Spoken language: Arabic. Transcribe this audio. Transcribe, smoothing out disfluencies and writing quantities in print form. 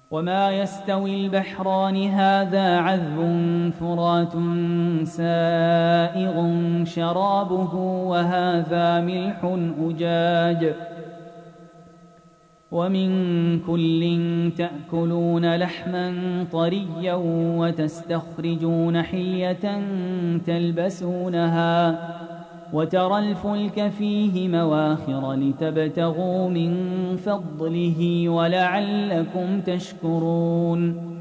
وما يستوي البحران هذا عذب فرات سائغ شرابه وهذا ملح أجاج ومن كل تأكلون لحما طريا وتستخرجون حلية تلبسونها وترى الفلك فيه مواخر لتبتغوا من فضله ولعلكم تشكرون